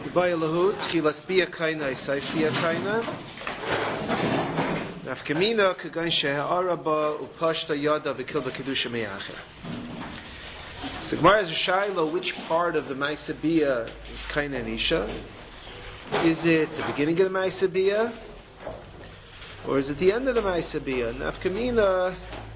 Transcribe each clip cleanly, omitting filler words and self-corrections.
Baya lahut, chilas bia kaina, saif bia kaina. Nafkamina, kagan she'araba, upashta yada, v'kilda kedusha me'acher. So Gemara has a shaila, which part of the Maisa Bia is kaina and isha? Is it the beginning of the Maisa Bia? Or is it the end of the Maisa Bia? Nafkamina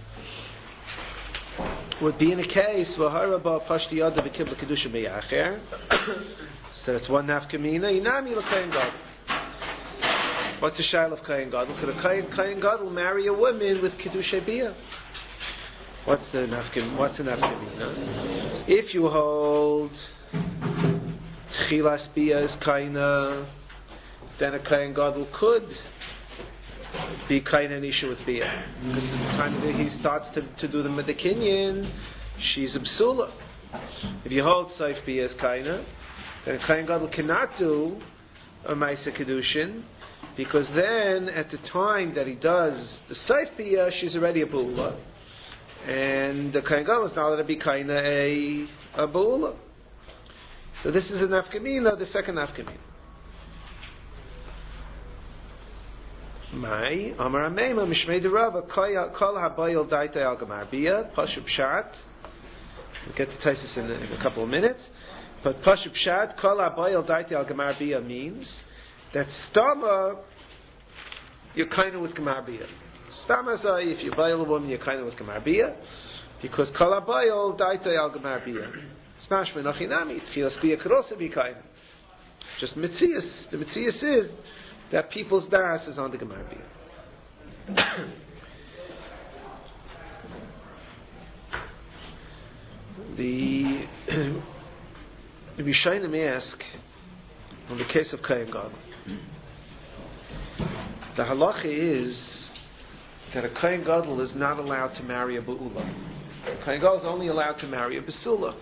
would be in a case v'haraba pashti yada v'kibla kedusha me'acher. So that's one nafkamina. Inami l'kayin gadol. What's the shail of kayin gadol? Could a kayin gadol marry a woman with kedusha bia? What's the nafkamina? If you hold chilas bia is kaina, then a kayin gadol could be kaina nisha with bia, because at the time that he starts to do the kinyan, she's a psula. If you hold saif bia as kaina, then a kain gadol cannot do a maisa kedushin, because then at the time that he does the saif bia, she's already a bu'ula, and the kain gadol is not allowed to be kaina a bu'ula. So this is a nafkamina, the second nafkamina. Mai Amar Ameima Mishmei Derava Kol Habayil Daita Al Gamar Bia Pashup Shat. We'll get to Taisus in a couple of minutes, but Pashup Shat Kol Habayil Daita Al Gamar Bia means that Stama you're kind of with Gamar Bia. Stama Zai, if you bail a woman, you're kind of with Gamar Bia, because Kol Habayil Daita Al Gamar Bia. Smash Menachinami Tchilas Bia could also be kind. Just Mitzias. The Mitzias is that people's das is on the Gemara Bia. The Rishonim ask on the case of Kayin Gadol. The halacha is that a Kayin Gadol is not allowed to marry a Be'ula. A Kayin Gadol is only allowed to marry a Besula.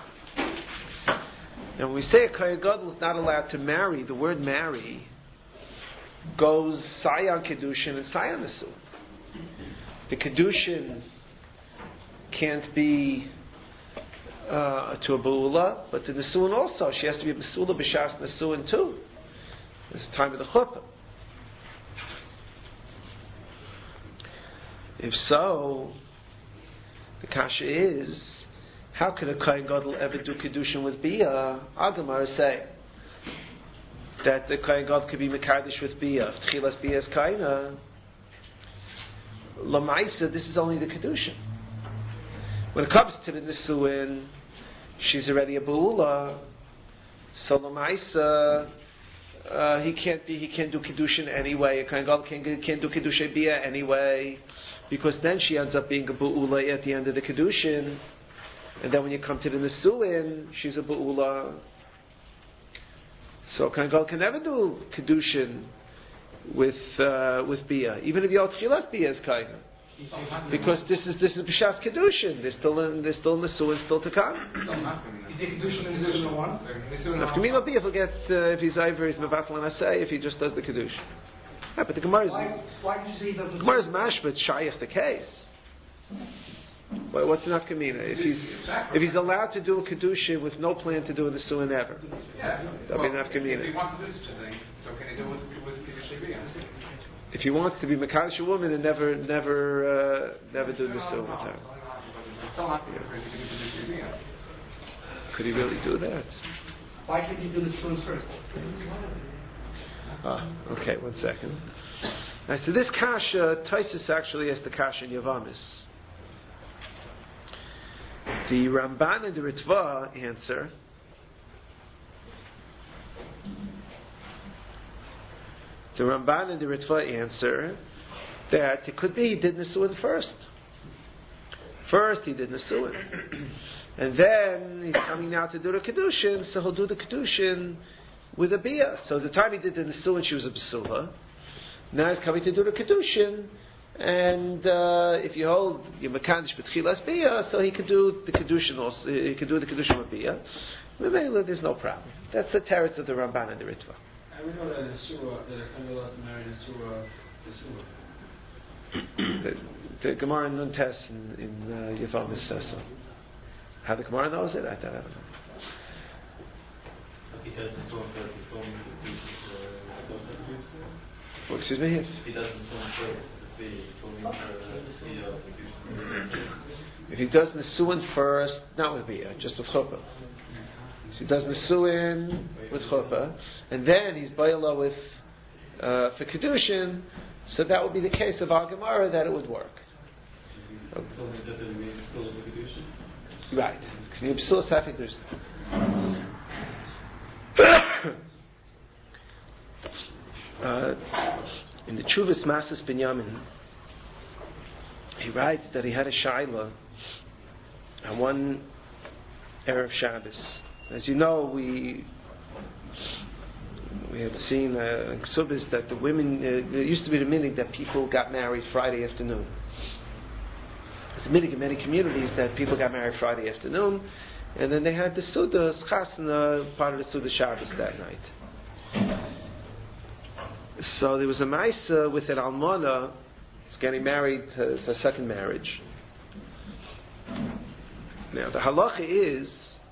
Now when we say a Kayin Gadol is not allowed to marry, the word marry goes Sayan Kedushin and Sayan Nesuin. The Kedushin can't be to a Be'ula, but the Nesuin also. She has to be a Besula B'Shas Nesuin too. It's the time of the Chuppah. If so, the Kasha is, how could a Kayin Gadol ever do Kedushin with Bia? Agamar is saying that the Kayin Gadol could be Mekadosh with Bia. If Tchilas Bia is Kaina, Lamaisa, this is only the Kedushin. When it comes to the Nisuin, she's already a Be'ula, so Lamaisa, he can't do Kedushin anyway. A Kayin Gadol can't do Kedushin Bia anyway, because then she ends up being a Be'ula at the end of the Kedushin, and then when you come to the Nisuin, she's a Be'ula. So Kayin Gadol can never do Kedushin with Bia, even if Yot Chilas Bia is Kaina, because this is B'Shas Kedushin. They're still Nesuin, still to come. Is the Kedushin in Kedushin one? Nafkamina Bia, if he's Ivory, he's Mevatel and Asay, if he just does the Kedushin. Yeah, but the Gemara is Gemara's mashmat shayach the case. What's the nafkamina? If he's allowed to do a kedusha with no plan to do a nesuin ever, that'll be nafkamina. If he wants to do such a thing, so can he do it with kedusha bia? If he wants to be mekadosh a woman and never do nesuin with her, could he really do that? Why can't he do nesuin first? Okay, 1 second. Right, so this kasha, Taisus actually has the kasha in Yavamis. The Ramban and the Ritva answer. The Ramban and the Ritva answer that it could be he did Nesuin first. First he did Nesuin. And then he's coming now to do the Kedushin, so he'll do the Kedushin with a Bia. So the time he did the Nesuin, she was a Besula. Now he's coming to do the Kedushin, and if you hold your Mekadosh B'Tchilas Bia, so he could do the Kedushin also. He could do the Kedushin with Bia. There's no problem. That's the teretz of the Ramban and the Ritva. I we know that in Surah, that a Kamil has to marry in Surah. The Gemara in Nuntes in Yavamis says so. How the Gemara knows it, I don't know. he does the song first, he's going to the Well, excuse me? If he does the song first, he's going If he does Nesuin first, not with Bia, just with Chuppah. So he does Nesuin with Chuppah, and then he's Bayala with for Kedushin, so that would be the case of Al Gemara that it would work. Right. In the Chuvas Masas Binyamin, he writes that he had a Shaila on one Erev Shabbos. As you know, we have seen in Ksubis that the women, there used to be the minhag that people got married Friday afternoon. It's a minhag in many communities that people got married Friday afternoon, and then they had the Suda, Chasna, part of the Suda Shabbos that night. So there was a Maisa with an Almana who's getting married, it's a second marriage. Now the halacha is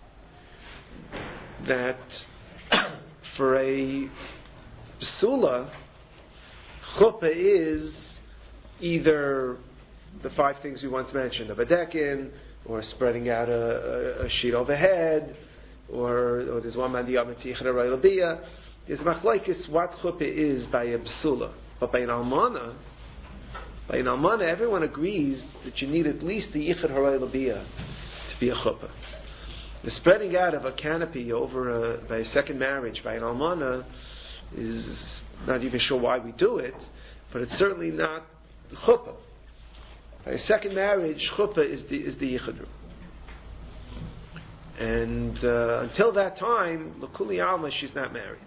that for a Psula, Chuppah is either the 5 things we once mentioned, a Badekin, or spreading out a sheet overhead, or there's one man the Yamatich and a Railabiyah. There's machlokes what Chuppah is by a Psula. But by an Almana, everyone agrees that you need at least the Yichud Harayla to be a Chuppah. The spreading out of a canopy over by a second marriage by an Almana is not even sure why we do it, but it's certainly not Chuppah. By a second marriage, Chuppah is the Yichud. And until that time, L'Kuli Alma, she's not married.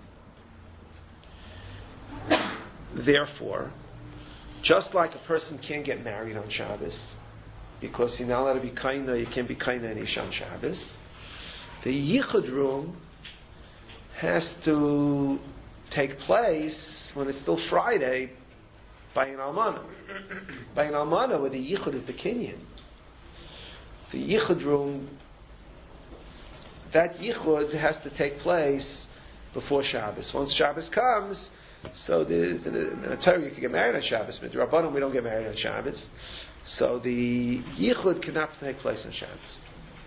Therefore, just like a person can't get married on Shabbos, because you're not allowed to be kaina, you can't be kaina in Ish on Shabbos, the Yichud room has to take place when it's still Friday by an Almana. By an Almana, where the Yichud is the Kinyan. The Yichud room, that Yichud has to take place before Shabbos. Once Shabbos comes, so in the Torah you can get married on Shabbos, but in Rabbanon we don't get married on Shabbos. So the Yichud cannot take place on Shabbos.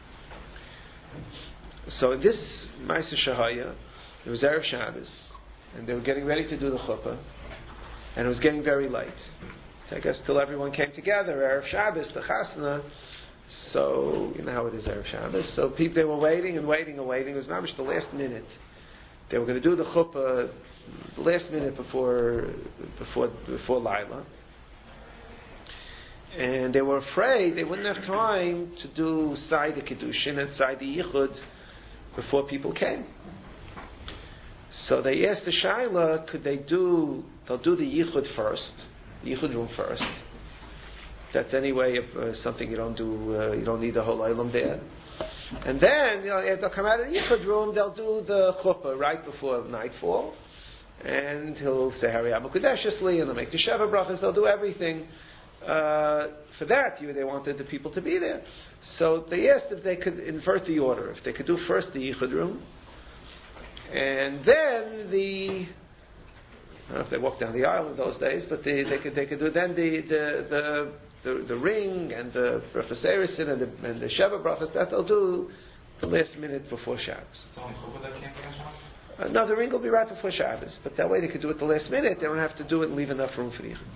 So in this Ma'aser Shahaya, it was Erev Shabbos, and they were getting ready to do the Chuppah, and it was getting very late. So I guess till everyone came together, Erev Shabbos, the Chasna. So you know how it is Erev Shabbos. So they were waiting. It was not much the last minute. They were going to do the Chuppah the last minute before Laila. And they were afraid they wouldn't have time to do Side the Kedushin and Side the Yichud before people came. So they asked the Shaila, they'll do the Yichud first, the Yichud room first. That's anyway something you don't do, you don't need the whole Olam there. And then, they'll come out of the Yichud room, they'll do the Chuppah right before nightfall. And he'll say, Hari Amakudeshesli, and they'll make the Sheva Brachas, they'll do everything. For that, they wanted the people to be there. So they asked if they could invert the order, if they could do first the Yichud room, and then I don't know if they walked down the aisle in those days, but they could do then the ring and the Brachas Erisin and the Sheva Brachas, that they'll do the last minute before Shabbos. No, the ring will be right before Shabbos, but that way they could do it the last minute. They don't have to do it and leave enough room for the Yichud.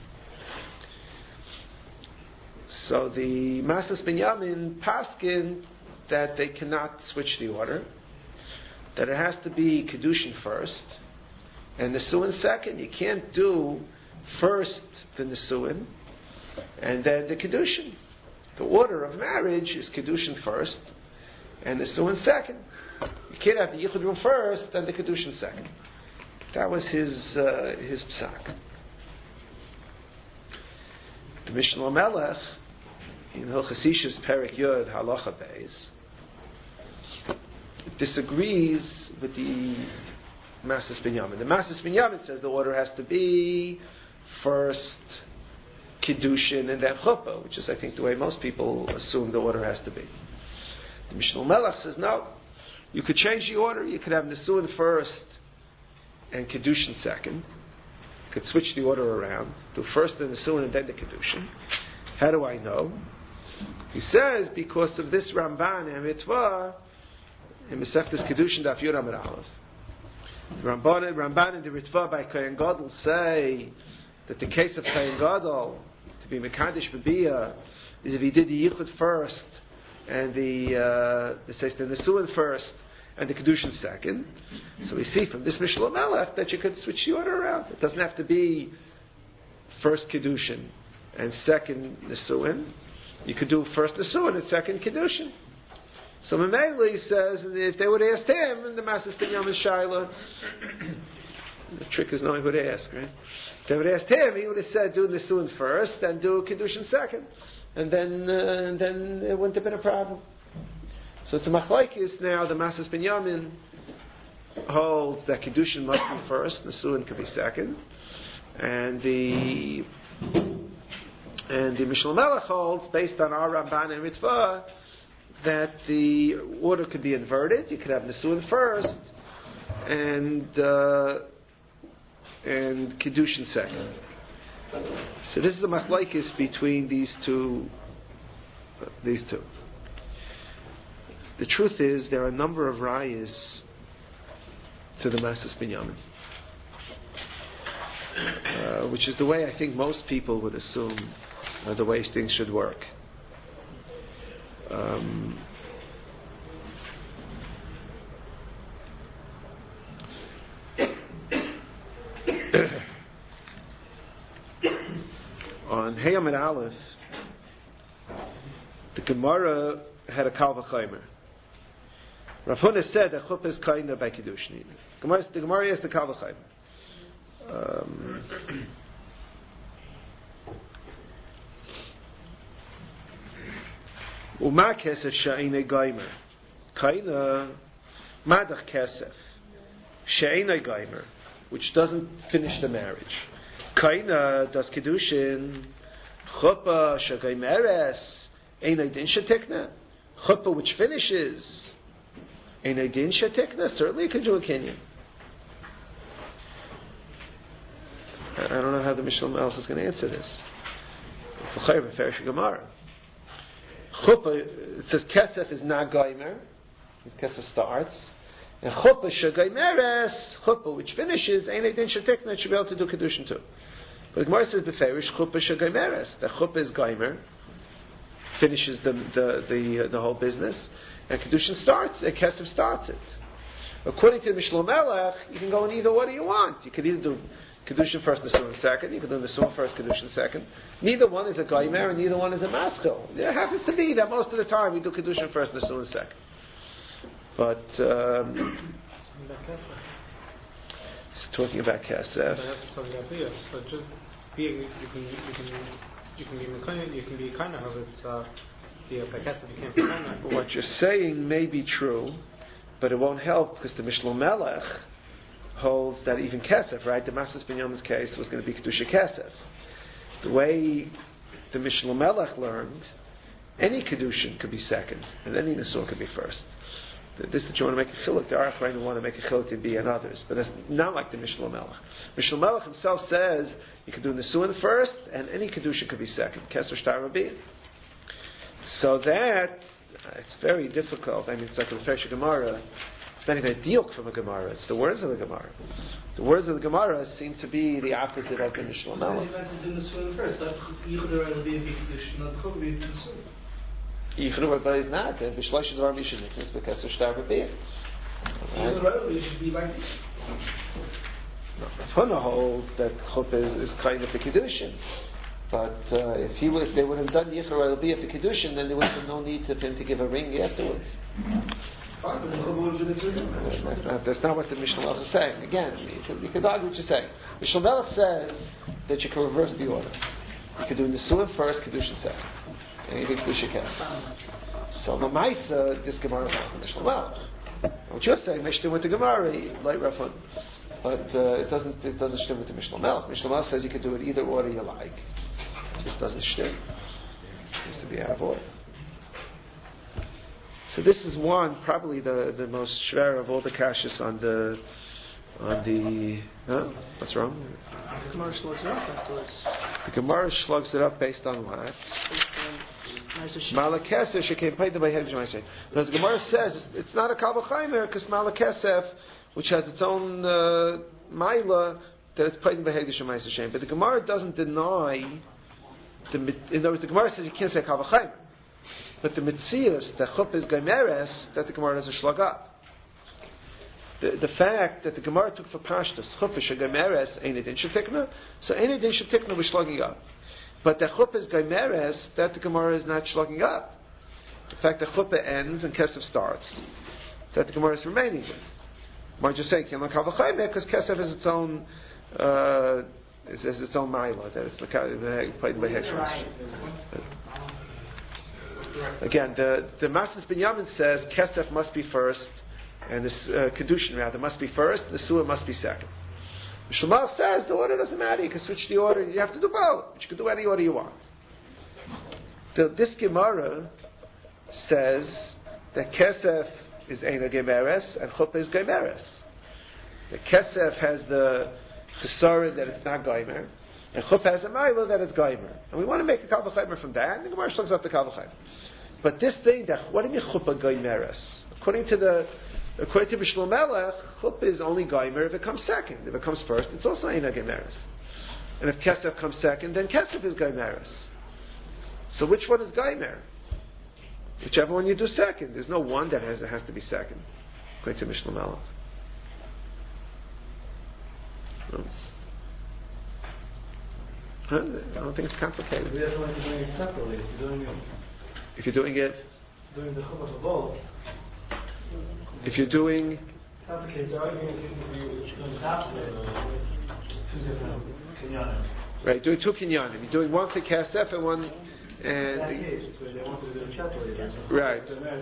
So the Masas Binyamin paskin that they cannot switch the order, that it has to be Kedushin first, and Nesuin second. You can't do first the Nesuin, and then the Kedushin. The order of marriage is Kedushin first, and Nesuin second. You can't have the Yichud room first, and the Kedushin second. That was his psak. The Mishnah Melech, in Hilchos Ishus Perek Yud Halacha Beis, disagrees with the Masas Binyamin. The Masas Binyamin says the order has to be first Kiddushin and then Chuppah, which is, I think, the way most people assume the order has to be. The Mishnah Melech says no. You could change the order. You could have Nisuin first and Kedushin second. You could switch the order around. Do first the Nisuin and then the Kedushin. How do I know? He says, because of this Ramban and Mitzvah, in Masechtas Kedushin Daf Yud Amud Aleph. The Ramban and the Ritva by Kohen Gadol say that the case of Kohen Gadol to be Mekadesh B'Biyah is if he did the Yichud first and the Nesuin first and the Kedushin second. So we see from this Mishnah Melech that you could switch the order around. It doesn't have to be first Kedushin and second Nesuin. You could do first Nesuin and second Kedushin. So Mameli says, if they would have asked him, the Masas Binyam and Shaila, the trick is knowing who to ask, right? If they would have asked him, he would have said, do Nisuin first, then do Kedushin second. And then it wouldn't have been a problem. So it's a machlaikis now, the Masas Binyamin holds that Kedushin must be first, Nisuin could be second. And the Mishnah Melech holds, based on our Ramban and Mitzvah, that the order could be inverted. You could have Nisuin first and Kedushin second. So this is a machlaikis between these two. The truth is, there are a number of rayas to the Masas Binyamin, which is the way I think most people would assume the way things should work. On Hey Amud Aleph, the Gemara had a Kal V'Chomer. Rav Huna said that Chuppah is Kaina by Kedushin. The Gemara is the Kal V'Chomer. Uma kesef she'einei gaimer. Kaina madach kesef she'einei gaimer, which doesn't finish the marriage. Kaina does kedushin. Chuppah shegaimeres einei din shetikna. Chuppah which finishes einei din shetikna. Certainly you can do a kinyan. I don't know how the Mishnah Melech is going to answer this. It's a chayv ferish Gemara. Chuppah, it says kesef is not gaimer. His kesef starts. And chuppah shegaimeres, chuppah which finishes, einei din shetikna, should be able to do kedushin too. But the Gemara says beferish chuppah shegaimeres. The chuppah is gaimer, finishes the whole business, and kedushin starts. And kesef starts it. According to the Mishnah Melech, you can go in either order you want. You could either do kedushin first, Nisuin second. You could do Nisuin first, kedushin second. Neither one is a gaimer, and neither one is a maschil. It happens to be that most of the time we do kedushin first, Nisuin second. But he's talking about kesef. Talking about biyah. So just biyah, you can be mekayim, you can be kind of it's biyah by kesef. You can't be kind of. What you're saying may be true, but it won't help because the Mishnah Melech holds that even kesef, right? The Masas Binyamin's case was going to be kedusha kesef. The way the Mishnah Melech learned, any kedushin could be second, and any nesur could be first. This that you want to make a chiluk, the Aruch Reinu want to make a chiluk to be and others, but that's not like the Mishnah Melech. Mishnah Melech himself says you could do nesuin first, and any kedushin could be second. Keser shtar rabiyah. So that it's very difficult. I mean, it's like a Refresh Gemara. It's not even a diuk from a Gemara. It's the words of the Gemara. The words of the Gemara seem to be the opposite of the Mishnah Melech. Yichnu, but it's not. The B'shlosh Dvar Mishaniknis because of Shtar B'Biyah. Should be like this. No, Huna holds that Chuppah is kind of the Kedushin. But if they would have done Yichnu B'Biyah for Kedushin, then there would have no need for him to give a ring afterwards. That's not what the Mishnah Melech is saying. Again, you could argue what you're saying. Mishnah Melech says that you can reverse the order. You could do Nesuin first, Kedushin second. And you can Kedushin kesef. So Mamaisa, this Gemara is not the Mishnah Melech. What you're saying, Mishnah with the Gemara, like Rav Huna. But it doesn't stem with the Mishnah Melech. Mishnah Melech says you can do it either order you like. It just doesn't stem. It needs to be out of order. So this is one, probably the most shver of all the kashas on the what's wrong? The Gemara slugs it up afterwards. The Gemara slugs it up based on what? Malakesef shekei paid by Hegdish Ma'aseh. Because the Gemara says it's not a Kal V'chaimer because Malakesef, which has its own Maila, that it's paid by Hegdish Ma'aseh. But the Gemara doesn't deny. In other words, the Gemara says you can't say Kal V'chaimer. But the Mitzias, the Chup is Gaimeres, that the Gemara doesn't slug up. The fact that the Gemara took for Pashtus, Chup is Gaimeres, Ein Edin Shetikna, so Ein Edin Shetikna was slugging up. But the Chup is Gaimeres, that the Gemara is not slugging up. The fact that Chuppah ends and Kesef starts, that the Gemara is remaining with. Why just say Kilan Kal V'chaimer, because Kesef is its own its own Maila, that it's played by Hekshmas. Again, the Masas Binyamin says Kesef must be first, and this Kedushin rather must be first, the Suah must be second. Shlomo says the order doesn't matter, you can switch the order, you have to do both, but you can do any order you want. This Gemara says that Kesef is Eina Gemeres and Chuppah is Gemeres. The Kesef has the Chesaron that it's not Geimer, and Chuppah has a Ma'ila that it's Geimer. And we want to make a Kal V'chaimer from that, and the Gemara slugs up the Kal V'chaimer. But this thing, what do you mean Chuppah Geimeres? According to Bishlo Melech, Chuppah is only Geimer if it comes second. If it comes first, it's also Eina Geimeres. And if Kesef comes second, then Kesef is Geimeres. So which one is Geimer? Whichever one you do second. There's no one that has to be second, according to Bishlo Melech. I don't think it's complicated. We have to doing it separately. If you're doing it, doing the Chuppah both. If you're doing, Complicated. The argument can be two different kinyanim. Right, doing two kinyanim. You're doing one for Kesef and one, In that case, so they want to do it separately. Right.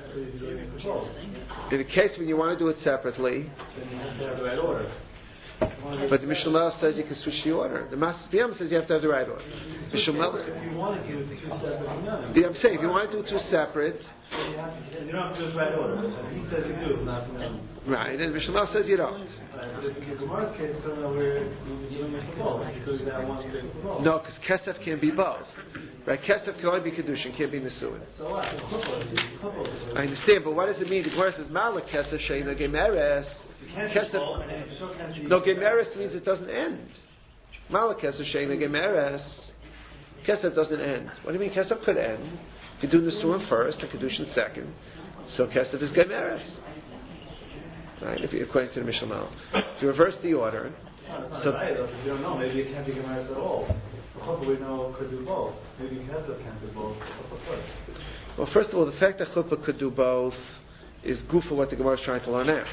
In the case when you want to do it separately, then you have to have the right order. But the Mishnah Mel says you can switch the order. The Masas B'yam says you have to have the right order. If you want to give it two separate kinyanim. Yeah, I'm saying if you want to do two separate, you don't have to do it right order. He says you do, not right, and Mishnah Mel says you don't. But in the Gemara's case, I don't know where you're giving it for both. Because that one thing for both. No, because Kesef can't be both. Right, Kesef can only be Kedushin, can't be Nesuin. So what? I understand, but what does it mean? The Gemara says Malak Kesef Sheina Gemeres. Kesef. No, Gemeres means it doesn't end. Malak Kesef Sheina Gemeres. Kesef doesn't end. What do you mean Kesef could end? If you do Nesuin first and Kedushin second, so Kesef is Gemeres. Right, according to the Mishnah Mal. If you reverse the order, so right, you don't know. Maybe it can't be Gemeres at all. We know could do both. Maybe Kesef can't do both. Well, first of all, the fact that Chuppah could do both is good for what the Gemara is trying to learn out.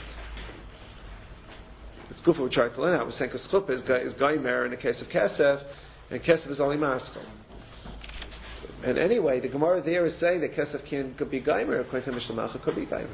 It's good for what we're trying to learn out. We're saying because Chuppah is Gaimer in the case of Kesef, and Kesef is only Maskal. And anyway, the Gemara there is saying that Kesef could be Gaimer, according to Mishnah Malcha, could be Gaimer.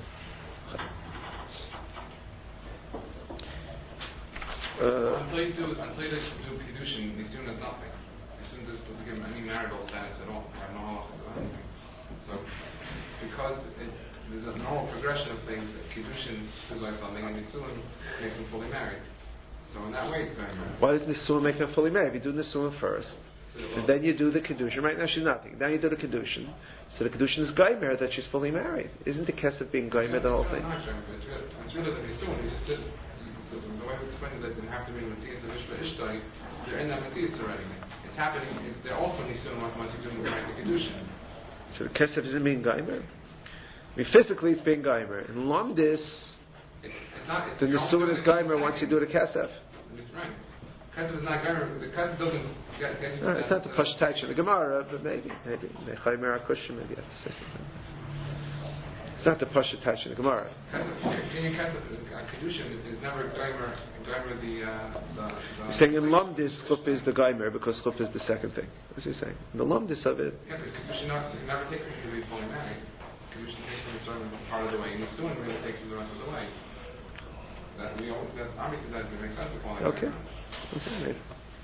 Until you do Kedushin, Nisun is nothing. Nisun doesn't give him any marital status at all. Or no halachas or anything. So it's because there's a normal progression of things. Kedushin is like something, and Nisun makes them fully married. So in that way, it's going married. Why does Nisun make them fully married? You do Nisun first, and then you do the Kedushin. Right now she's nothing. Then you do the Kedushin. So the Kedushin is Gaimer that she's fully married. Isn't the Kesef being Gaimer the whole thing? It's really the Nisun. You just did. The way we explained that they have to be in Matthias and Ishba Ishtai, they're in that Matthias already. It's happening, they're also Nisun once you're doing the Kedushin. So the Kesef isn't being Gaimer? I mean, physically it's being Gaimer. In Lomdis, the Nisun is Gaimer once you do the Kesef. Right. Kesef is not Gaimer. The Kesef doesn't get you to it's not the Pash Taich in the Gemara, but maybe. Chaimer HaKushim, maybe you have to say something. It's not the Pasha Taich in the Gemara. Kedushin is never Gaimer the He's saying in Lomdis, Chuppah is the Gaimer because Chuppah is the second thing. What's he saying? In the Lomdis of it. Yeah, because Kedushin never takes him to be fully married. Kedushin takes him a certain part of the way, and Nisun really takes him the rest of the way. Obviously that makes sense of falling okay. Maybe.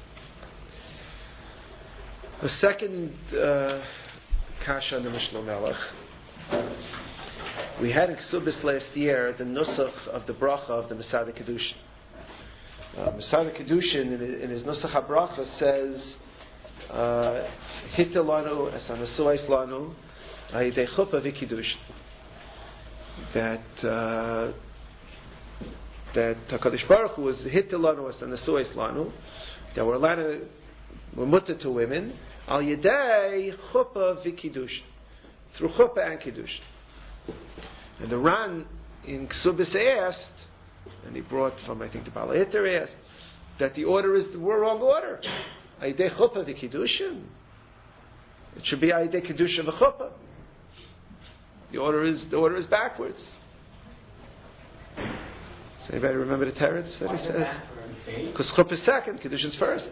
The second kasha on the Mishnah Melech We had in Ksubis last year the nusach of the bracha of the Masada Kedushin. Masada Kedushin in his nusach habracha says, "Hitta lanu es anasuais lanu ayidei chuppah v'kiddushin." That Hakadosh Baruch Hu was hitta lanu es anasuais lanu, that we're mutter to women al yedei chuppah v'kiddushin, through chuppah and kiddushin. And the Ran in Ksubis asked, and he brought from, I think, the Baal Eter asked, that the order is the wrong order. Ayidei chuppah v'kiddushin. It should be ayidei kiddushin v'chuppah. The order is backwards. Does anybody remember the teretz that he said? Because chuppah is second, kiddushin is first.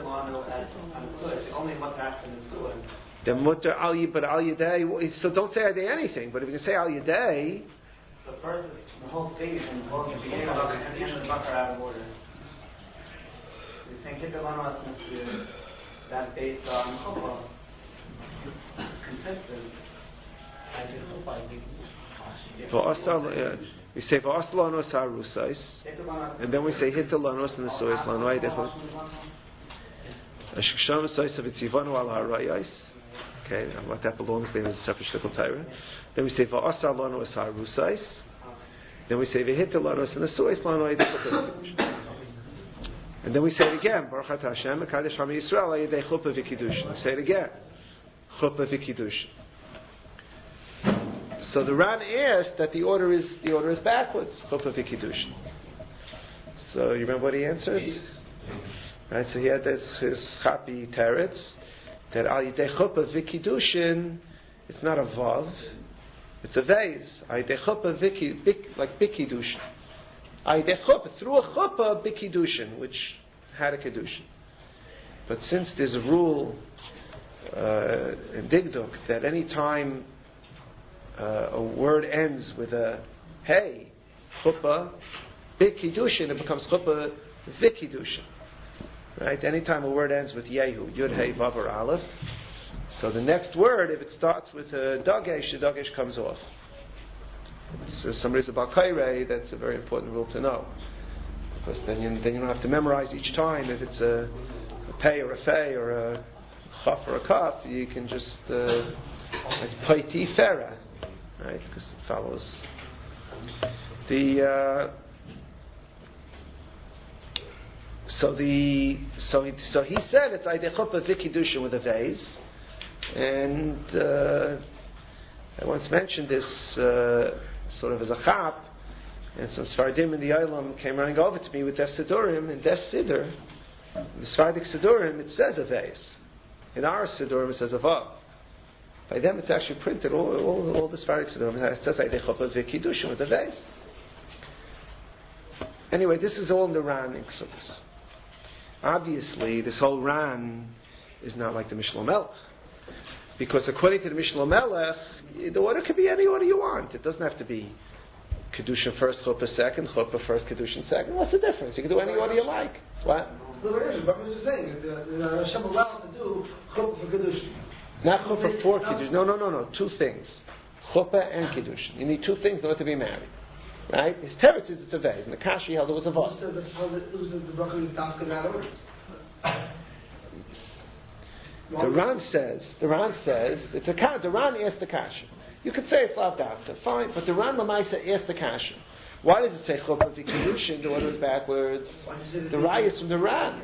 Then mutter al but al yedei. So don't say ayidei anything. But if you can say al yedei. So first, the whole thing is in the beginning of the and the end of the bucker out of order. You're saying hitta lanu that's based on chuppah. Consistent. We say v'asal lanos harusais, and then we say hitta lanos and the sois lanu ayidei. Ashksham sois of itzivanu al harayais. Okay, and what that belongs then is a separate shtickle Torah. Then we say v'asal lanos harusais. Then we say v'hitta lanos and the sois lanu ayidei. And then we say it again. Baruch Atah Hashem, Mekadesh Ha'am Yisrael ayidei chuppah v'kiddushin. We say it again. Chuppah v'kiddushin. So the Ran asked that the order is backwards. Chuppah v'kiddushin. So you remember what he answered? Right. So he had his chapi teretz that al yidei chuppah v'kiddushin. It's not a vav. It's a vase. Al yidei chuppah like b'kiddushin. Al yidei chuppah through a chuppah b'kiddushin, which had a kiddushin. But since there's a rule in Digduk that any time a word ends with a hey, chuppah, b'kiddushin, it becomes chuppah v'kiddushin. Right? Anytime a word ends with yehu, yud, hey, vav, or aleph, so the next word, if it starts with a dagesh, the dagesh comes off. So somebody's a balkairei, that's a very important rule to know. Because then you don't have to memorize each time if it's a pei or a fei or a chaf or a kaf, you can just, it's paiti fera. Right, because it follows the. So he said it's ayidei chuppah v'kiddushin with a vase, and I once mentioned this sort of as a chap, and some Sfardim in the Olam came running over to me with their Sidurim, and their Siddur, the Sfardic Sidurim, it says a vase. In our Sidurim it says a vav. By them, it's actually printed all the Sfardic Sidurim. It says ayidei chuppah v'kiddushin with a vase. Anyway, this is all in the Ran in Ksubis. Obviously, this whole Ran is not like the Mishnah Melech, because according to the Mishnah Melech, the order could be any order you want. It doesn't have to be Kedushin first, Chuppah second, Chuppah first, Kedushin second. What's the difference? You can do any order you like. What? No, there is. But I'm just saying, Hashem allowed to do Chuppah for Kedushin. Not chuppah for kiddushin. No. Two things: chuppah and kiddushin. You need two things in order to be married, right? His teretz is it's a vase, and the kashi held it was a vase. It was the bracha of Dafka in that order. The Ran says it's a the Ran asked the kasha. You could say it's lav dafka, fine, but the Ran lamaisa asked the kasha. Why does it say chuppah v'kiddushin? The order is backwards. The raya is from the Ran.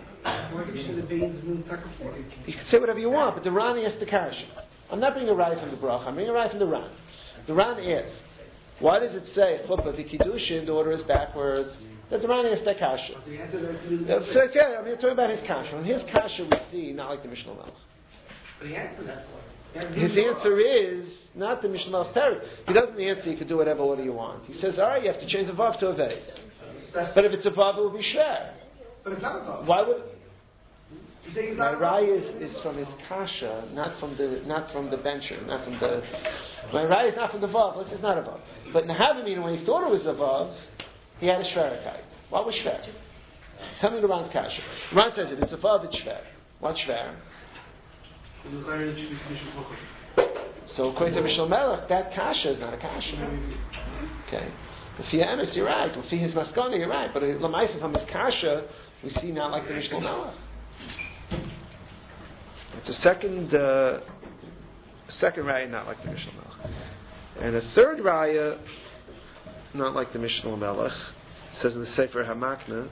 You can say whatever you want, but the Ran asked the kasha. I'm not bringing a raya from the bracha. I'm bringing a raya from the Ran. The Ran asked, why does it say chuppah v'kiddushin? The order is backwards. That the Ran asked that kasha. Yeah, I'm talking about his kasha. In his kasha we see not like the Mishnah Melech. But he answered that one. His answer is not the Mishnah Melech's teretz. He doesn't answer you can do whatever order you want. He says, all right, you have to change the vav to a vase. But if it's a vav, it will be shver. But it's not a vav. Why would? My raya is from his kasha, not from the bencher, not from the. My raya is not from the vav. This is not a vav. But Nehavim, when he thought it was a vav, he had a shverakite. What was shver? Tell me the Ran's kasha. Ran says it. It's a vav. It's shver. What's shver? So according to Mishnah Melech, that kasha is not a kasha. Okay. If he emes, you're right. We'll see his maskana, you're right. But Lamaisa from his kasha, we see not like the Mishnah Melech. It's a second raya, not like the Mishnah Melech. And a third raya, not like the Mishnah Melech. It says in the Sefer Hamakna,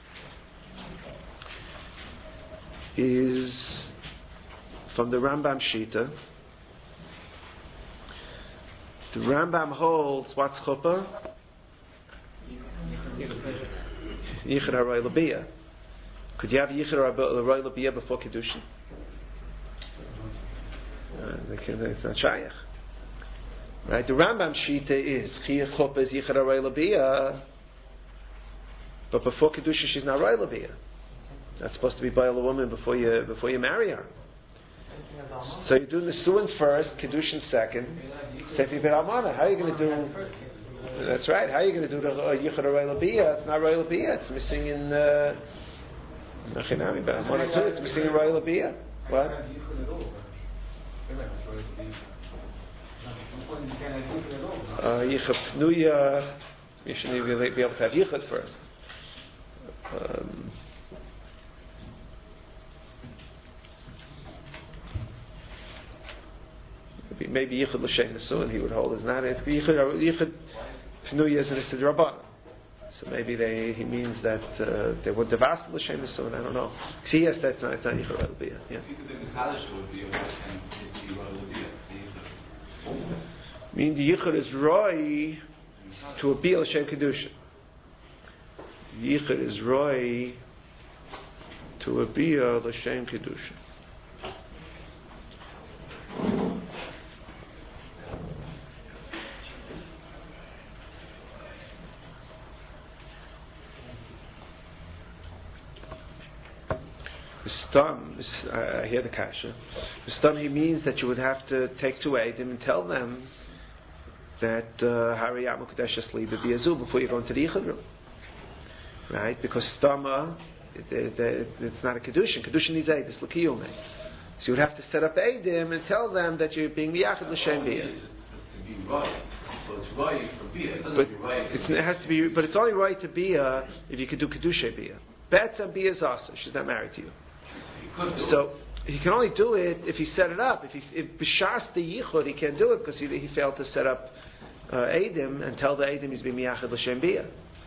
is from the Rambam Shita. The Rambam holds what's chuppah? Yichud haroy l'biyah. Could you have yichud haroy l'biyah before kiddushin? It's not shayach. Right? The Rambam Shita is chiyah chuppah is yichud haroy l'biyah, but before kiddushin she's not haroy l'biyah. That's supposed to be by a woman before you marry her. So you do Nisuin first, Kiddushin second, Sefi Ben Almana. How are you going to do? That's right. How are you going to do the Yichud Haroy L'Biyah? It's not Roy L'Biyah. It's missing in Nachinami Ben Almana too. It's missing in Roy L'Biyah. What? Yichud Pnuya. You should be able to have Yichud first. Maybe Yichud L'Shem Nesuin he would hold is not it. Yichud Pnuya is an Isid Rabbanah. So maybe he means that they would devast L'Shem Nesuin. I don't know. See, yes, it's not Yichud L'Biyah. Yeah. I mean the Yichud is Roy to a Biyah L'Shem Kedusha. Yichud is Roy to a Biyah L'Shem Kedusha. I hear the kasha. He means that you would have to take two eidim and tell them that Hariyat Mukadeshas Li B'Biyazu before you go into the Yichud room, right? Because stama, it's not a kedushin. Kedushin needs eid. It's l'kiyum. So you would have to set up eidim and tell them that you're being miyachad l'shem biyah. But it has to be. But it's only right to biyah if you could do kedushay biyah. Betzah biyah is also. She's not married to you. So he can only do it if he set it up. If b'shas the yichud, he can't do it because he failed to set up eidim and tell the eidim he's being miyachad l'shem biyah.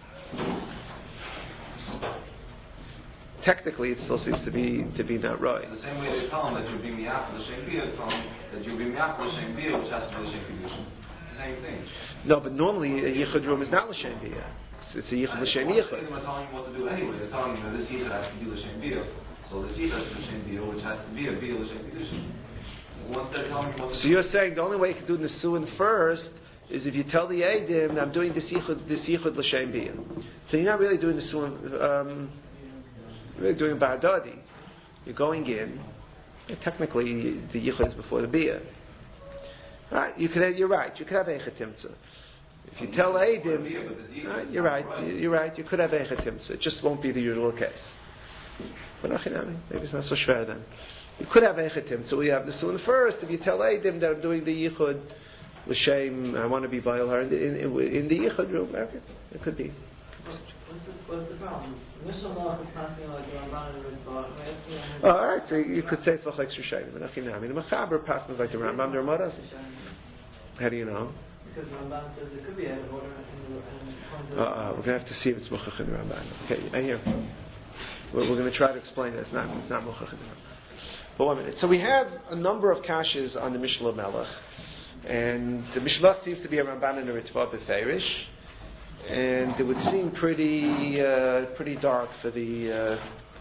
Technically, it still seems to be not right. The same way they tell him that you're being miyachad l'shem biyah, tell him that you're being miyachad l'shem biyah, which has to be l'shem kedushin. Same thing. No, but normally a yichud room is not l'shem biyah. It's a yichud l'shem yichud. They're telling him what to do anyway. They're telling him that this yichud has to be l'shem biyah. So this yichud has to be l'shem biyah, which has to be a biyah l'shem kedushin. Once they're telling him what to do. So you're saying the only way you can do Nisuin first is if you tell the Eidim I'm doing this yichud l'shem biyah. So you're not really doing Nisuin. You're really doing ba'adadi. You're going in. Technically, the yichud is before the biyah. Right? You're right. You could have eichet timtzah. If you tell Eidim, right, you're right. You could have eichet timtzah. It just won't be the usual case. But maybe it's not so shver then. You could have eichet timtzah. We have the sun first. If you tell Eidim that I'm doing the yichud l'shem, I want to be ba'il her in the yichud room. Okay, it could be. What's the problem? Mishnah is passing like Ramban. Alright, so you could say it's like Shushanim and Achinami. The Machaber passes like the Rambam, there are How do you know? Because Ramban says it could be out of order we're going to have to see if it's Muchach in the Ramban. Okay, I hear. We're going to try to explain it. It's not Muchach in the Ramban. But 1 minute. So we have a number of kashas on the Mishnah Melech. And the Mishnah seems to be a Ramban and a Ritva Beferish. And it would seem pretty dark for the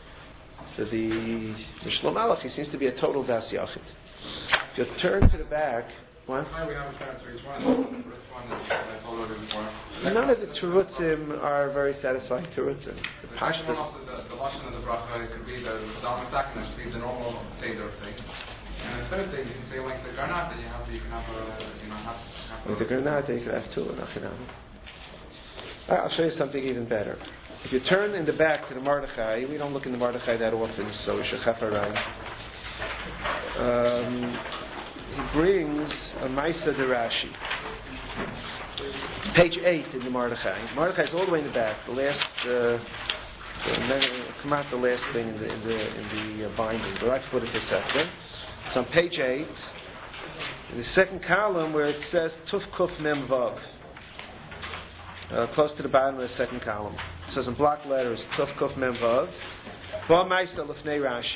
Mishnah Melech. He seems to be a total Das Yachid. If you turn to the back, what? We have a chance for each one. The first one is I told you before. None of the Terutzim are very satisfying Terutzim. The second one also, the lashon of the bracha, it could be the Chazal Misakin, it could be the normal Seder thing. And the third thing, you can say like the Garnata, you can have a With the Garnata, you can have two in Achinami. I'll show you something even better. If you turn in the back to the Mordechai, we don't look in the Mordechai that often, so we should have around. brings a Maisa de Rashi. It's page 8 in the Mordechai. Mordechai is all the way in the back. The last, come out the last thing in the binding. But I have to put it this second. It's on page 8, in the second column where it says Tuf Kuf Mem Vav. Close to the bottom of the second column. It says in block letters Tuf Kuf Mem Vav. Ba Maisa Lefnei Rashi.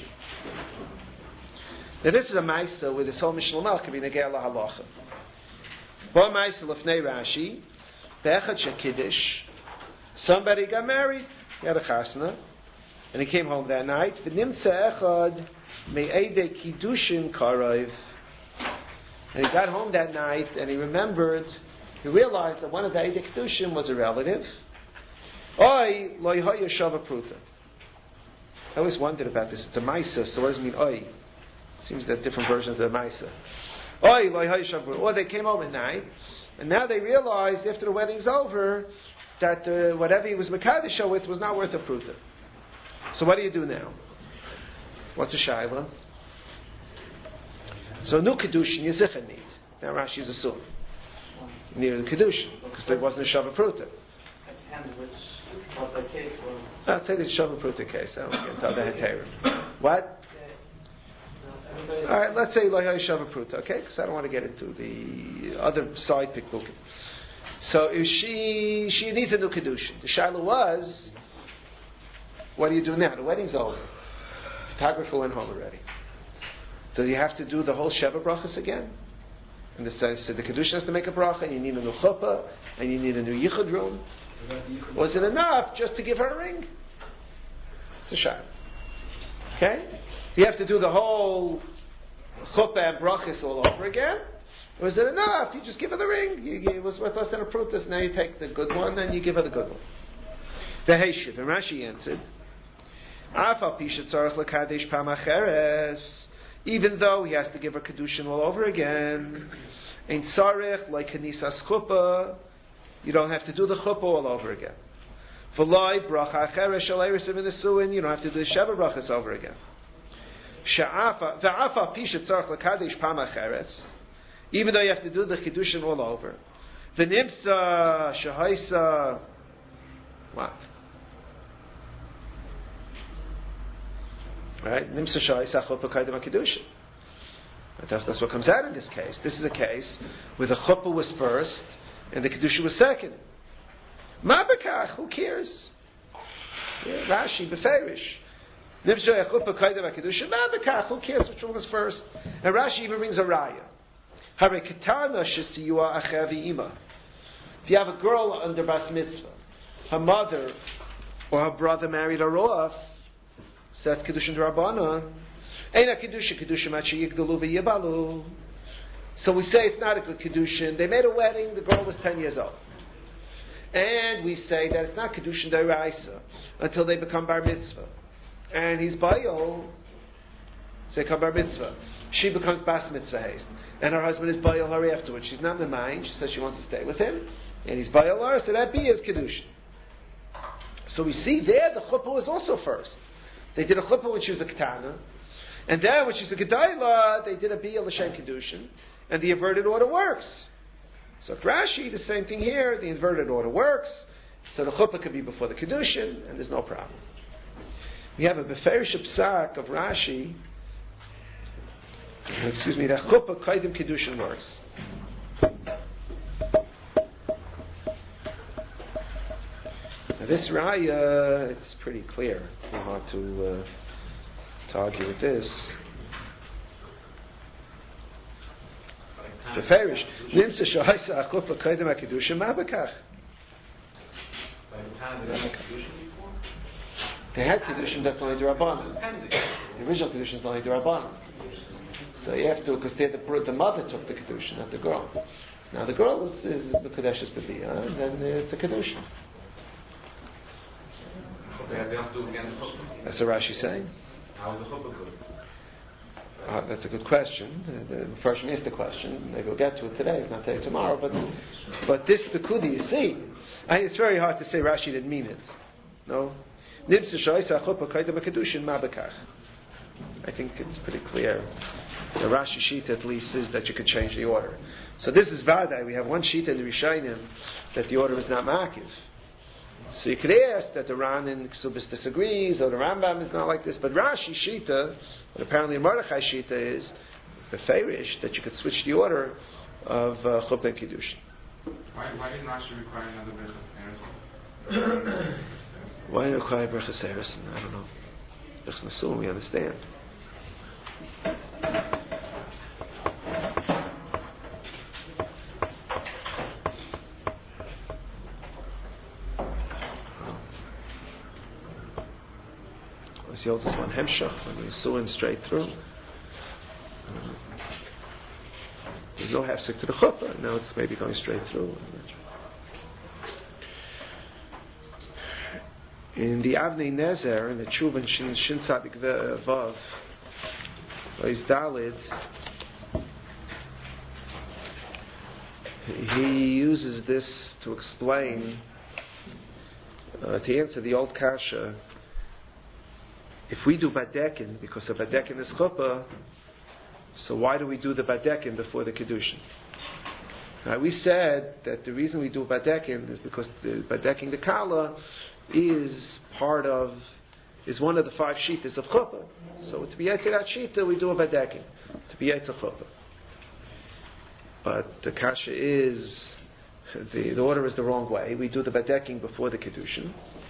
Now this is a Maisa with this whole Mishnah Mal could be Negei La Halacha. Ba Maisa Lefnei Rashi. Be'echad Shekiddish. Somebody got married. He had a chasna, and he came home that night. V'nimtza echad me'edei kiddushin karov. And he got home that night, and he realized that one of the edei kiddushin was a relative. Oy lo yhoya shava pruta. I always wondered about this. It's a maisa, so what does it mean oy? Seems that different versions of the maisa. Oy lo yhoya shava pruta. Or they came home at night, and now they realized after the wedding's over that whatever he was Mekadosh with was not worth a pruta. So what do you do now? What's a shaila? So new kedushin you zicha need. Now Rashi's assuming near the kedushin because there wasn't a shava pruta. What the case was. I'll take the shava pruta case. I don't get into the heterim. What? All right, let's say loyhay shava pruta, okay? Because I don't want to get into the other side pikbukim. So if she needs a new kedushin. The shaila was, what do you do now? The wedding's over. Photographer went home already. Does he have to do the whole sheva brachas again? In the sense that the kedushin has to make a bracha, and you need a new chuppah, and you need a new yichud room. Was it enough just to give her a ring? It's a shaila. Okay? Do you have to do the whole chuppah and brachas all over again? Or is it enough? You just give her the ring. It was worth less than a prutas. Now you take the good one and you give her the good one. The Heishiv. And Rashi answered, even though he has to give her kedushin all over again, ein tzarech like kanisas chuppah, you don't have to do the chuppah all over again. V'loi bracha acheres shel eresim v'nesuin, you don't have to do the sheva brachas over again. V'afa pishat tzarech lekadesh pam acheres, even though you have to do the kedushin all over. V'nimsa shahaisa, what? Right? Nimsa shahaisa chuppah kaidem kedushin. That's what comes out in this case. This is a case where the chuppah was first and the kedusha was second. Mabakach, who cares? Rashi, beferish. Nimsa chuppah kaidem kedushin. Mabakach, who cares which one was first? And Rashi even brings a raya. If you have a girl under bas mitzvah, her mother or her brother married her off, so that's kedushin d'Rabbanan. So we say it's not a good kedushin. They made a wedding, the girl was 10 years old. And we say that it's not kedushin d'Oraisa until they become bar mitzvah. And he's bayil, so they become bar mitzvah. She becomes bas mitzvah haste. And her husband is bayil her afterwards. She's not in the mind. She says she wants to stay with him. And he's bayil her, so that be is kedushin. So we see there the chuppah was also first. They did a chuppah when she was a ketana. And then when she's a gedayla, they did a biyah l'shem kedushin. And the inverted order works. So for Rashi, the same thing here. The inverted order works. So the chuppah could be before the kedushin, and there's no problem. We have a beferish psak of Rashi. Excuse me, that chuppah kaidim kedushin works. Now this raya, it's pretty clear. It's not hard to argue with this. Beferish, nimsa shahaisa chuppah kaidim kedushin mabakach. They had kedushin that's only d'Rabbanan. The original kedushin is only d'Rabbanan. So you have to, because the mother took the kedushin, not the girl. Now the girl is the kedushin b'biyah, and then it's a kedushin. That's what Rashi's saying. How is the chuppah good? That's a good question. The first one is the question. Maybe we'll get to it today. It's not today, tomorrow. But this the kudi you see. It's very hard to say Rashi didn't mean it. No. I think it's pretty clear. The Rashi Shita at least is that you could change the order. So this is Vadai. We have one Shita in the Rishonim that the order is not Makiv. So you could ask that the Ran in Ksubis disagrees, or the Rambam is not like this, but Rashi Shita, what apparently Mordechai Shita is, Beferish, that you could switch the order of Chuppah and Kiddushin. Why didn't Rashi require another Berachas? Why didn't it require Berachas Harrison? I don't know. Berachas Nasuim, we understand. The oldest one, Hemshach, when we saw him straight through. There's no hefsek to the chuppah. Now it's maybe going straight through. In the Avnei Nezer, in the Tshuva Shin Tzadik Vav, Ois Dalid, he uses this to explain, to answer the old kasha. If we do badekin, because the badekin is chuppah, so why do we do the badekin before the kiddushin? Now we said that the reason we do badekin is because the badekin the kala is one of the 5 shitas of chuppah. So to be yetzer that shita, we do a badekin to be yetzer chuppah. But the kasha is the order is the wrong way. We do the badekin before the kiddushin.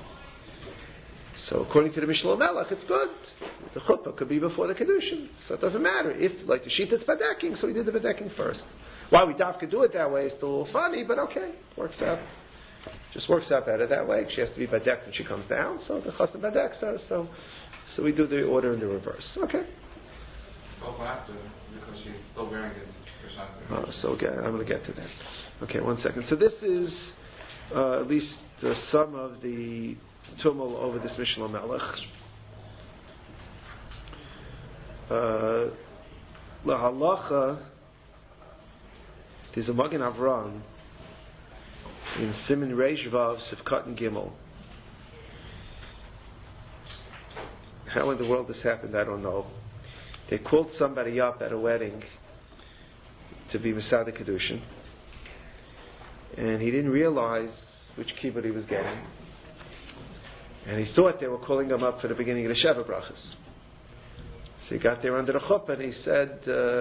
So according to the Mishnah Melech, it's good. The chuppah could be before the Kedushin. So it doesn't matter. If, like the Shita, it's Badeking, so we did the Badeking first. Why we dafka do it that way is still a little funny, but okay. Works out. Just works out better that way. She has to be Badek when she comes down, so the Chasam Badek says, so we do the order in the reverse. Okay. Also after, because she's still wearing it for Shabbos. So again, I'm going to get to that. Okay, one second. So this is at least some of the tumul over this Mishnah Melech. Lahalacha, there's a Magen Avraham in Siman Reish Vav Sivkat and Gimel. How in the world this happened, I don't know. They called somebody up at a wedding to be Masada Kedushin, and he didn't realize which kibbutz he was getting. And he thought they were calling him up for the beginning of the Sheva Brachas. So he got there under the chuppah and he said,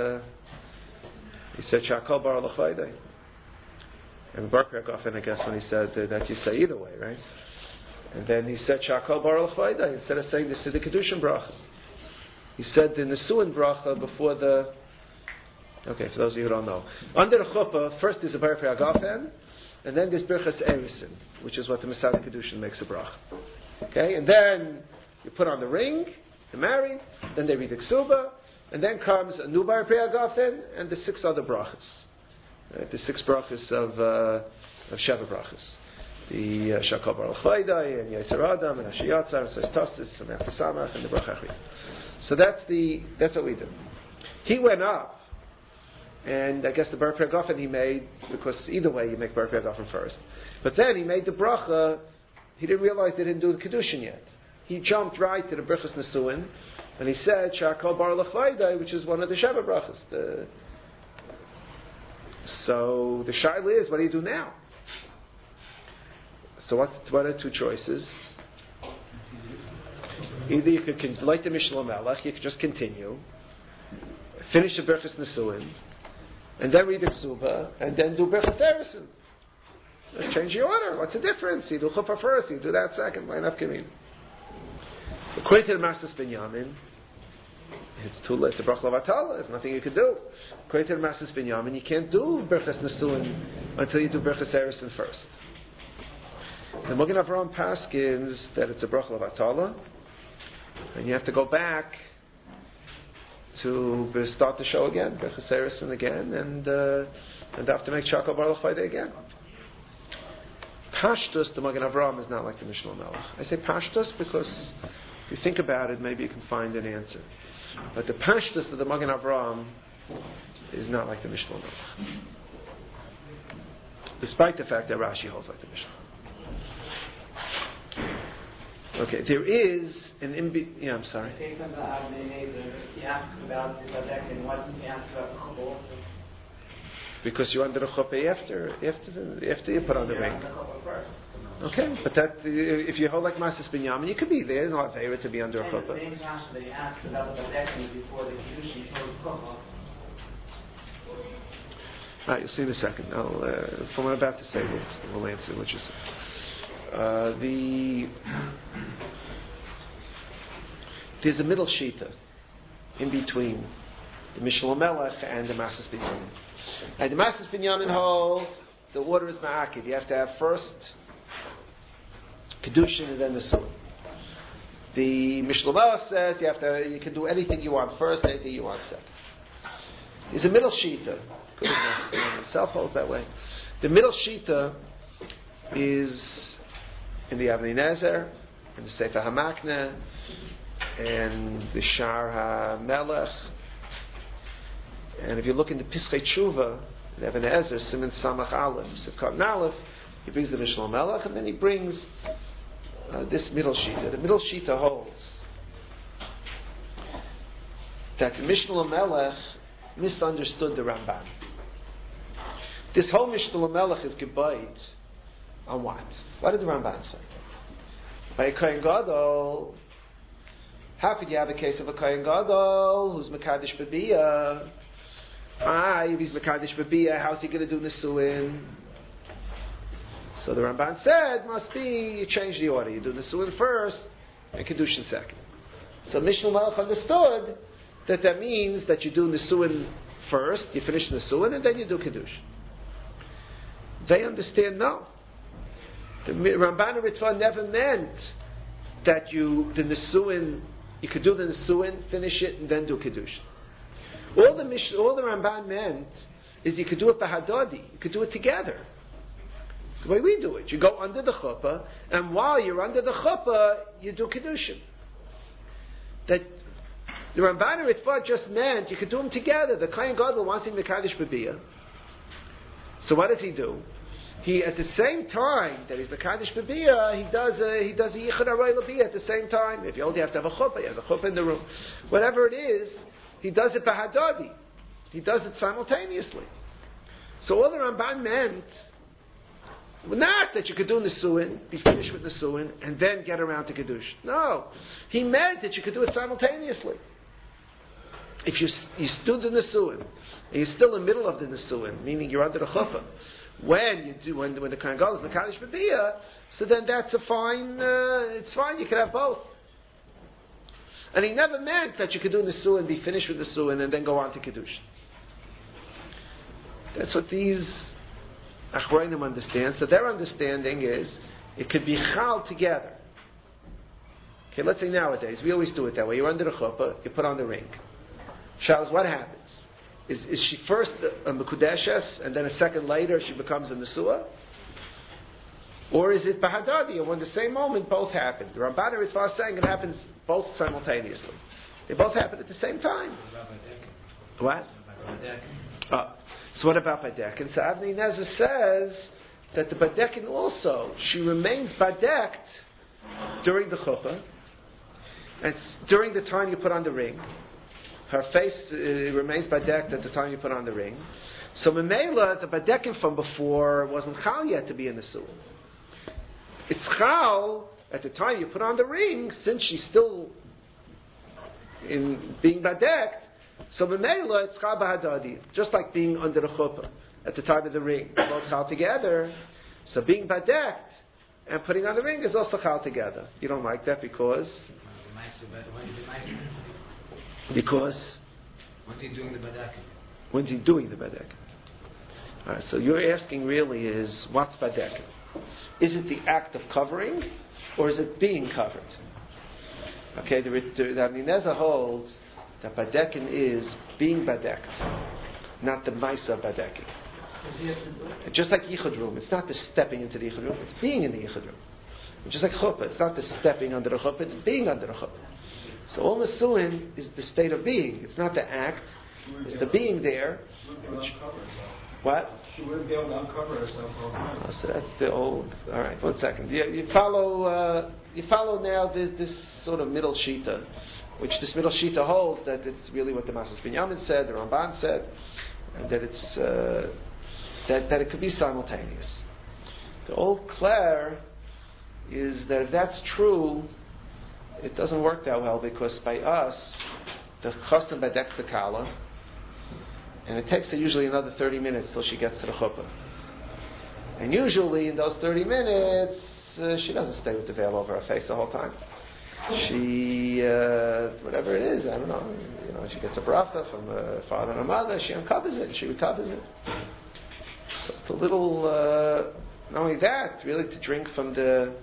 Shakal Bar Lachvaydai. And Barker often, I guess, when he said that you say either way, right? And then he said Shakal Bar Lachvaydai instead of saying this to the Kedushin Bracha. He said the Nesuin Bracha before the. Okay, for those of you who don't know. Under the chuppah, first there's a Bar Agafen, and then there's Birchas Erisin, which is what the Masada Kedushin makes a bracha. Okay, and then you put on the ring, you're married, then they read the ksuba, and then comes a new bar preagafen and the 6 other brachas. Right, the 6 brachas of Sheva brachas. The Shakal Bar Lachvaydai, and Yetzer Adam, and Hashiyatzar, and Sestasis, and After Samach, and the Bracha Achri. So that's what we do. He went up, and I guess the bar preagafen he made, because either way you make bar preagafen first. But then he made the bracha. He didn't realize they didn't do the Kedushin yet. He jumped right to the Birchas Nesuin, and he said, Shakal Bar Lachvaydai, which is one of the Sheva Brachas. So the shaila is, what do you do now? So what are 2 choices? Either you could, like the Mishnah Melech, you could just continue, finish the Birchas Nesuin, and then read the Ksuba, and then do Birchas Erisin. Just change the order. What's the difference? You do chuppah first, you do that second. Why not Kamim? According to the Masas Binyamin, it's too late. It's a bracha lavatala. There's nothing you could do. According to the Masas Binyamin, you can't do Birchas Nesuin until you do Birchas Erisin first. The Magen Avraham paskins that it's a bracha lavatala, and you have to go back to start the show again, Birchas Erisin again, and have to make Shakal Bar Lachvaydai again. Pashtus, the Magen Avraham is not like the Mishnah Melech. I say Pashtus because if you think about it, maybe you can find an answer. But the Pashtus of the Magen Avraham is not like the Mishnah Melech. Despite the fact that Rashi holds like the Mishnah. Okay, there is an yeah, I'm sorry. He asks about the Badekin, why doesn't he ask about the Chuppah also? Because you're under the chuppah after you put on the ring. Okay, but that if you hold like Masas Binyamin, you could be there. Not favorite to be under a chuppah. The same question that he asked about the Badekin before the Kedushin, he told his Chuppah. All right, you'll see in a second. From what I'm about to say, we'll answer what you say. There's a middle shita in between the Mishnah Melech and the Masas Binyamin. And the Masas Binyamin hold the order is ma'akid. You have to have first Kedushin and then the Suin. The Mishnah Melech says you can do anything you want first, anything you want second. There's a middle shita. Itself holds that way. The middle shita is in the Avnei Nezer, in the Sefer HaMakneh, and the Shar HaMelech. And if you look in the Pischei Tshuva, the Avnei Nezer, Siman Samach Aleph, Sivkot Aleph, he brings the Mishnah Melech, and then he brings this middle shita. The middle shita holds that the Mishnah Melech misunderstood the Ramban. This whole Mishnah Melech is gebayit on what? What did the Ramban say? By a Kohen Gadol, how could you have a case of a Kohen Gadol who's Mekadesh B'Biyah? If he's Mekadesh B'Biyah, how's he going to do Nisuin? So the Ramban said, must be, you change the order. You do Nisuin first, and Kedushin second. So Mishnah Melech understood that means that you do Nisuin first, you finish Nisuin, and then you do Kedushin. They understand, no. The Ramban and Ritva never meant that you could do the Nisuin, finish it, and then do Kedushin. All the Ramban meant is you could do it Bahadadi, you could do it together. The way we do it. You go under the chuppah, and while you're under the chuppah, you do Kedushin. That the Ramban and Ritva just meant you could do them together. The Kohen Gadol wants him Mekadesh B'Biyah. So what does he do? He, at the same time that he's Mekadesh B'Biyah, he does a Yichud Aroy L'Biyah at the same time. If you only have to have a chuppah, he has a chuppah in the room. Whatever it is, he does it Bahadadi. He does it simultaneously. So all the Ramban meant, not that you could do Nisuin, be finished with Nisuin, and then get around to Kedushin. No. He meant that you could do it simultaneously. If you stood the Nisuin, and you're still in the middle of the Nisuin, meaning you're under the chuppah, when the Kohen Gadol is Mekadesh B'Biyah, so then that's it's fine, you can have both. And he never meant that you could do Nisuin, be finished with Nisuin, and then go on to Kedushin. That's what these Achronim understand. So their understanding is it could be chal together. Okay, let's say nowadays we always do it that way. You're under the chuppah, you put on the ring. Shals, what happens? Is she first a mekudeshes and then a second later she becomes a nesua? Or is it bahadadi and when the same moment both happen? The Ramban and Ritva is saying it happens both simultaneously. They both happen at the same time. What? So what about Badekin? So Avnei Nezer says that the Badekin also, she remains Badekt during the chuppah, and during the time you put on the ring. Her face remains Badekt at the time you put on the ring. So Memela, the Badekin from before, wasn't Chal yet to be in the Su'ah. It's Chal at the time you put on the ring, since she's still in being Badekt. So Memela, it's Chal Bahadadi, just like being under the chuppah at the time of the ring. Both Chal together. So being Badekt and putting on the ring is also Chal together. You don't like that because when's he doing the Badekin? When's he doing the Badekin? Alright, so you're asking really is, what's Badekin? Is it the act of covering, or is it being covered? Okay, the Avnei Nezer holds that Badekin is being Badekt, not the Maisa Badekin. Just like Yichud room, it's not the stepping into the Yichud room, it's being in the Yichud room. Just like Chuppah, it's not the stepping under the Chuppah, it's being under the Chuppah. So all Nesuin is the state of being. It's not the act. It's the being there. What? She wouldn't be able to uncover herself all the time. Oh, so that's the old. All right, 1 second. You follow. You follow now this sort of middle shita, which this middle shita holds that it's really what the Masas Binyamin said, the Ramban said, and that it's that it could be simultaneous. The old Claire is that if that's true, it doesn't work that well because by us, the chassan bedeks the kala, and it takes her usually another 30 minutes till she gets to the chuppah. And usually in those 30 minutes, she doesn't stay with the veil over her face the whole time. She, whatever it is, I don't know, she gets a bracha from her father and her mother, she uncovers it, she recovers it. So it's a little, not only that, really to drink from the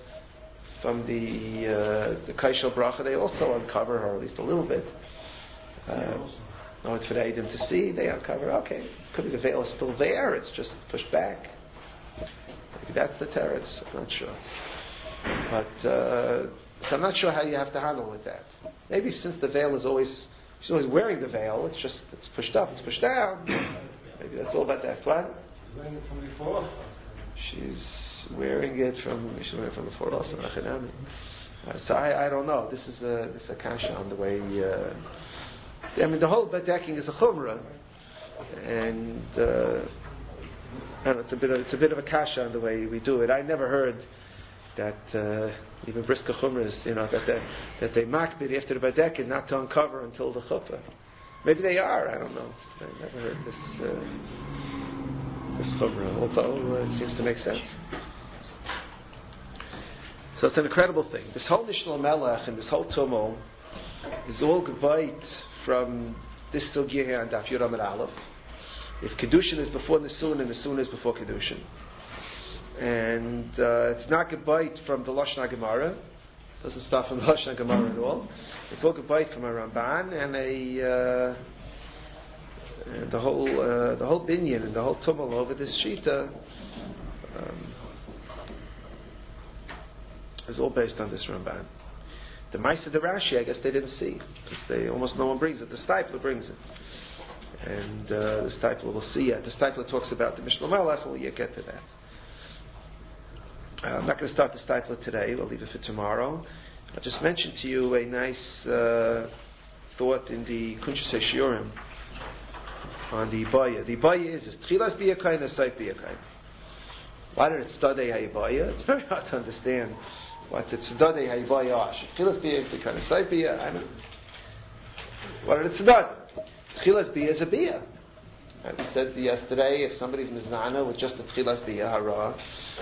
kaishel bracha, they also uncover her at least a little bit. No, it's for the Eidim to see, they uncover, okay, could be the veil is still there, it's just pushed back. Maybe that's the teretz, I'm not sure. But, so I'm not sure how you have to handle with that. Maybe since the veil is she's always wearing the veil, it's pushed up, it's pushed down. Maybe that's all about that. What? She's wearing it from before. She's wearing it from before also. So I don't know. This is a kasha on the way. The whole bedecking is a chumrah, and I don't know, it's a bit of a kasha on the way we do it. I never heard that even brisker chumras, that they makbid after the bedecking not to uncover until the chuppah. Maybe they are. I don't know. I never heard this chumrah, although it seems to make sense. So it's an incredible thing. This whole Mishnah Melech and this whole tumul is all gebait from this sugya here on Daf Yud Amud Aleph. If Kedushin is before Nisun and Nisun is before Kedushin. And it's not gebait from the Lashon HaGemara. It doesn't start from the Lashon HaGemara at all. It's all gebait from a Ramban and the whole binyan and the whole tumul over this shita is all based on this Ramban. The Maisa de Rashi, I guess they didn't see because almost no one brings it. The Stipler brings it, and the Stipler will see it. The Stipler talks about the Mishnah Melech. We'll get to that. I'm not going to start the Stipler today. We'll leave it for tomorrow. I'll just mention to you a nice thought in the Kunshasei Shiurim on the Ibaya. The Ibaya is Tchilas Biyakain and Saif Biyakain. Why did it study Hayibaya? It's very hard to understand what the Tzadadei Hayibaya are. Tchilas Biyakain and Saif Biyakain. I mean, what did it study? Tchilas Biyakain is a Biyah. As we said yesterday, if somebody's mizana with just a Tchilas Biyah hara,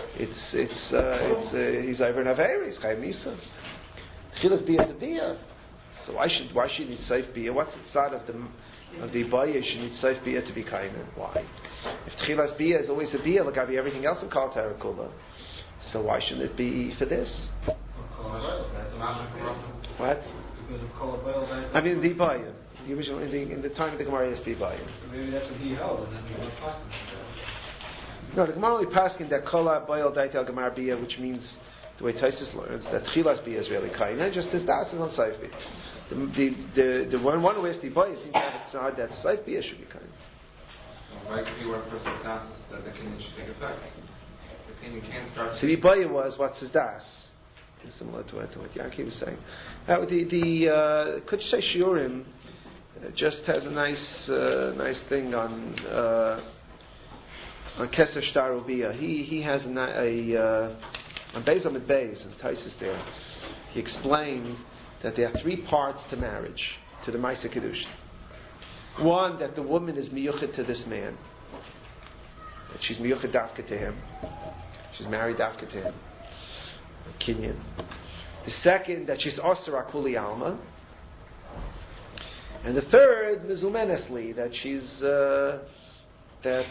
he's over an Aveira, he's Chayim Nisa. Tchilas Biyah is a Biyah. So why should you need Saif Biyah? What's inside of the Ibaya? You should need Saif Biyah to be Kaina. Why? If Tchilas Biyah is always a Biyah, like have everything else in Kal Terakula, so why shouldn't it be for this? What? I mean the Ibaya. The original in the time of the Gemara is the Ibaya. Maybe that's what he held, and then he went past him. No, the Gemara only passing that Kola Bayal Daitel Gemar Biyah, which means the way Taisus learns that Chilas Biyah is really Kaina, just as Das is on Saif Biyah. The one who has the Ibaya seems to have it so hard that Saif Biyah should be Kaina. Why could you work for some Das that the Kenyan should take effect? The Kenyan can't start. So the Ibaya was what's his Das? Similar to what Yankee was saying. Now the Kunshasei Shiurim just has a nice thing on Keser Shtar Ubiyah. He has on Beis Amid Beis and Taisus there. He explained that there are 3 parts to marriage, to the Maisa Kedushin. One, that the woman is miyuchet to this man, that she's miyuchet dafka to him, she's married dafka to him, Kinyan. The second, that she's osir akuli alma. And the third, mizumenesli, that she's that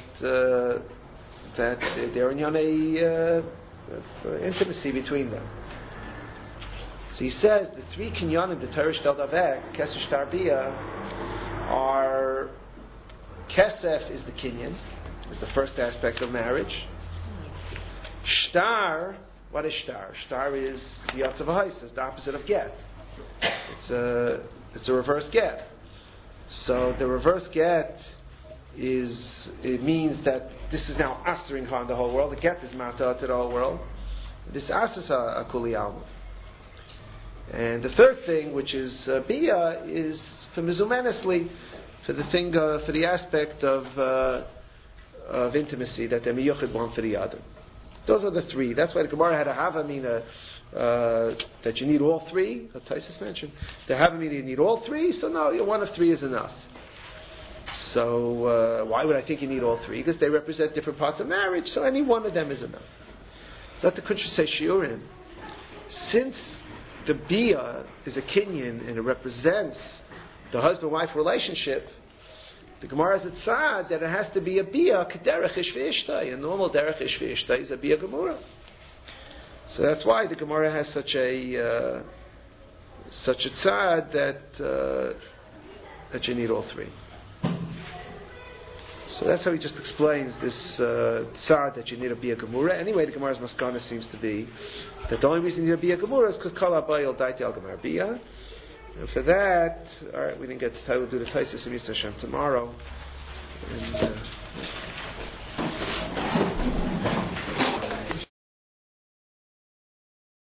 they're in intimacy between them. So he says the 3 kinyanim, the Teresh Del Davek, Kesef Shtar Biyah, are Kesef is the kinyan, is the first aspect of marriage. Shtar, what is shtar? Shtar is the Yatzav Hais, is the opposite of get. It's a reverse get. So the reverse get it means that this is now asering her on the whole world. The get is mata to the whole world. This asers a kuli alma. And the third thing, which is bia, is for mizumenesli, for the thing, for the aspect of intimacy that the miyuchid one for the other. Those are the three. That's why the Gemara had a havamina that you need all three. That Taisus mentioned the havamina you need all three. So no, one of three is enough. So why would I think you need all three? Because they represent different parts of marriage. So any one of them is enough. So that the Kuntra say shiurim. Since the bia is a kinyan and it represents the husband-wife relationship, the Gemara has a tzad that it has to be a bia k'derech ish v'ishtai. A normal derech ish v'ishtai is a bia gemura. So that's why the Gemara has such a tzad that you need all three. So that's how he just explains this tzad that you need a bia gemura. Anyway, the Gemara's maskana seems to be that the only reason you need a bia gemura is because kol habayil daiti al gemara bia. And for that, all right, we didn't get to we'll do the Taisus and Yisra Hashem tomorrow. And,